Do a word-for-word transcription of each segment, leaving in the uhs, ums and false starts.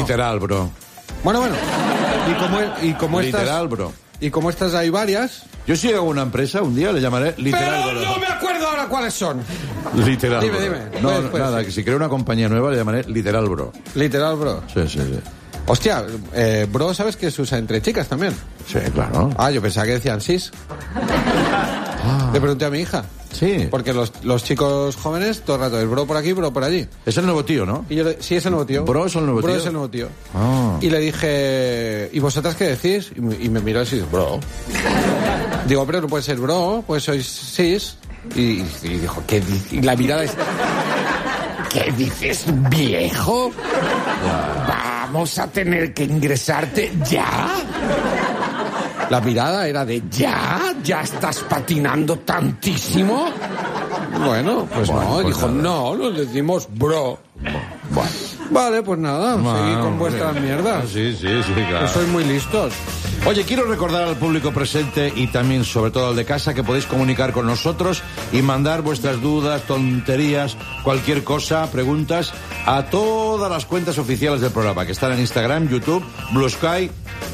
Literal, bro. Bueno, bueno. Y como, y como Literal, estas... bro. Y como estas hay varias... Yo si hago una empresa, un día le llamaré Literal, Pero bro. no me acuerdo ahora cuáles son. Literal, Dime, bro. dime. No, Pues, pues, nada, sí. que si creo una compañía nueva le llamaré Literal, bro. Literal, bro. Sí, sí, sí. Hostia, eh, bro, ¿sabes que se usa entre chicas también? Sí, claro. Ah, yo pensaba que decían sis. Ah. Le pregunté a mi hija. Sí. Porque los, los chicos jóvenes todo el rato es bro por aquí, bro por allí. Es el nuevo tío, ¿no? Y yo le, sí, es el nuevo tío. Bro es el nuevo Bro tío. es el nuevo tío. Ah. Y le dije, ¿y vosotras qué decís? Y me, y me miró así, bro. Digo, pero no puede ser bro, pues sois sis. Y, y dijo, ¿qué di-? Y la mirada es... ¿Qué dices, viejo? ¿Vamos a tener que ingresarte ya? La mirada era de ¿ya? ¿Ya estás patinando tantísimo? Bueno, pues Bueno, no. pues Dijo, nada. no, nos decimos bro. Bueno. Vale, pues nada, Bueno, seguid con hombre. vuestras mierdas. Sí, sí, sí, claro. Que sois muy listos. Oye, quiero recordar al público presente y también, sobre todo al de casa, que podéis comunicar con nosotros y mandar vuestras dudas, tonterías, cualquier cosa, preguntas, a todas las cuentas oficiales del programa, que están en Instagram, YouTube, Blue Sky,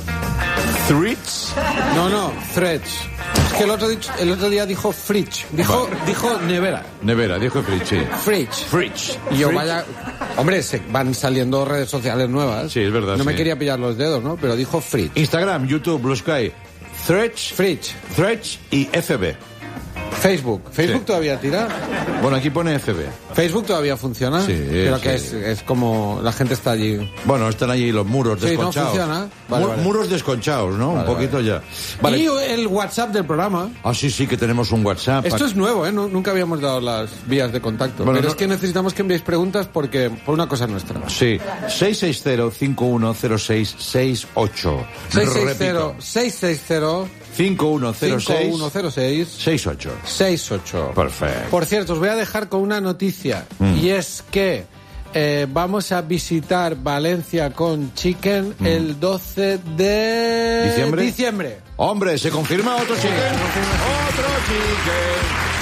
Threads. No, no, threads. Es que el otro, dicho- el otro día dijo fridge. Dijo, Vale. dijo nevera. Nevera, dijo Fridge, sí. Fridge. Fridge. Y yo Fridge. vaya... Hombre, se van saliendo redes sociales nuevas. Sí, es verdad, No me sí. quería pillar los dedos, ¿no? Pero dijo fridge. Instagram, YouTube, Blue Sky, Threads, Fridge. Threads y F B. Facebook. ¿Facebook Sí. todavía tira? Bueno, aquí pone F B. ¿Facebook todavía funciona? Sí, Pero sí. que es, es como... La gente está allí... Bueno, están allí los muros Sí, no desconchados. funciona. Vale, Mu- vale. Muros desconchados, ¿no? Un Vale, poquito vale. ya. Vale. Y el WhatsApp del programa. Ah, sí, sí, que tenemos un WhatsApp. Esto es nuevo, ¿eh? No- nunca habíamos dado las vías de contacto. Bueno, Pero no- es que necesitamos que enviéis preguntas porque por una cosa nuestra. Sí, seis seis cero, cinco uno cero seis, seis ocho. seis seis cero, Repito, seis seis cero, cinco uno cero cinco seis, uno cero seis, seis ocho. seis ocho. Perfecto. Por cierto, os voy a dejar con una noticia. Mm. Y es que eh, vamos a visitar Valencia con Chicken el doce de ¿Diciembre? diciembre. Hombre, se confirma otro chicken. Otro chicken.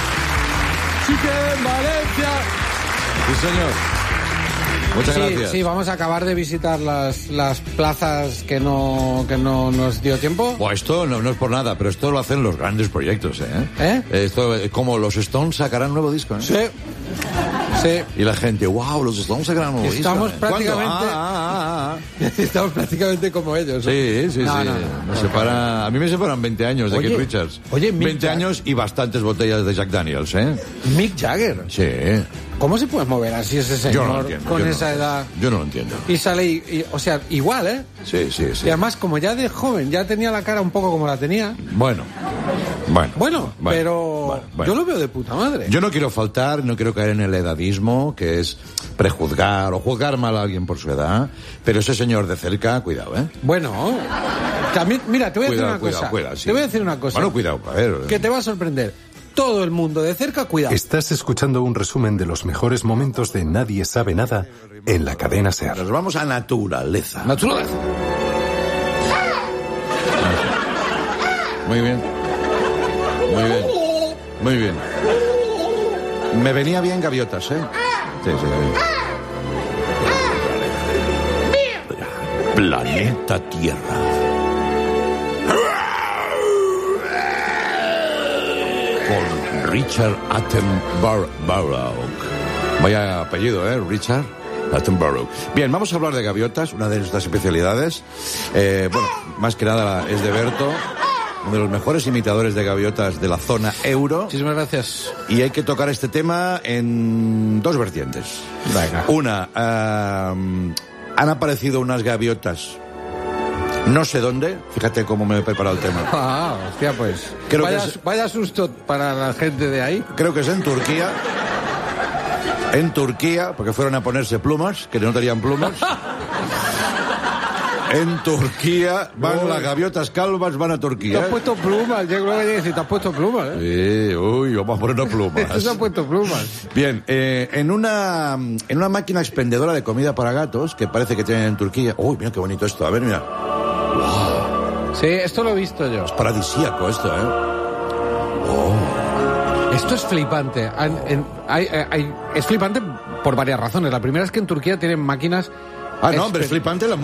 Chicken Valencia. Sí, señor. Muchas Sí, gracias. sí, vamos a acabar de visitar las, las plazas que no, que no nos dio tiempo. Buah, esto no, no es por nada, pero esto lo hacen los grandes proyectos, ¿eh? ¿Eh? Esto, eh, como los Stones sacarán nuevo disco, ¿eh? Sí. Sí. Y la gente, wow, los Stones sacarán nuevo Estamos disco. ¿eh? ¿Cuándo? prácticamente- Ah, ah, ah, ah. Estamos prácticamente como ellos. Sí, sí, No, sí. no, no. Me separa- a mí me separan veinte años de Oye, Keith Richards. oye, Mick veinte Jagger. años y bastantes botellas de Jack Daniels, ¿eh? Mick Jagger. Sí. ¿Cómo se puede mover así ese señor Yo no lo entiendo. con yo no esa lo edad? entiendo. Yo no lo entiendo. Y sale, y, y- o sea, igual, ¿eh? Sí, sí, sí. Y además, como ya de joven, ya tenía la cara un poco como la tenía. Bueno. Bueno. Bueno, pero bueno, bueno. yo lo veo de puta madre. Yo no quiero faltar, no quiero caer en el edadismo, que es prejuzgar o juzgar mal a alguien por su edad, pero ese señor de cerca, cuidado, ¿eh? Bueno, también, mira, te voy a Cuidado, decir una cuidado, cosa. cuidado, sí. Te voy a decir una cosa. Bueno, cuidado, a ver. Que te va a sorprender. Todo el mundo de cerca, cuidado. Estás escuchando un resumen de los mejores momentos de Nadie Sabe Nada en la cadena SER. Nos vamos a naturaleza. Naturaleza. Muy bien. Muy bien. Muy bien. Me venía bien gaviotas, ¿eh? Sí, sí, sí. Planeta Tierra. Con Richard Attenborough. Vaya apellido, ¿eh? Richard Attenborough. Bien, vamos a hablar de gaviotas, una de nuestras especialidades. Eh, bueno, más que nada es de Berto, uno de los mejores imitadores de gaviotas de la zona euro. Muchísimas gracias. Y hay que tocar este tema en dos vertientes. Venga. Una, eh, han aparecido unas gaviotas, no sé dónde, fíjate cómo me he preparado el tema. Ah, hostia, pues. Creo vaya, que es- vaya susto para la gente de ahí. Creo que es en Turquía. En Turquía, porque fueron a ponerse plumas, que no tenían plumas. En Turquía, van Uy. las gaviotas calvas, van a Te Turquía. has puesto plumas. Yo creo que decir, te has puesto plumas, ¿eh? Sí, uy, vamos a ponernos plumas. Se han puesto plumas. Bien, eh, en una en una máquina expendedora de comida para gatos, que parece que tienen en Turquía. Uy, mira qué bonito esto. A ver, mira. Sí, esto lo he visto yo. Paradisíaco esto, ¿eh? Esto es flipante. Han- en- hay- hay- hay- es flipante por varias razones. La primera es que en Turquía tienen máquinas... Ah, no, hombre, espe- es flipante la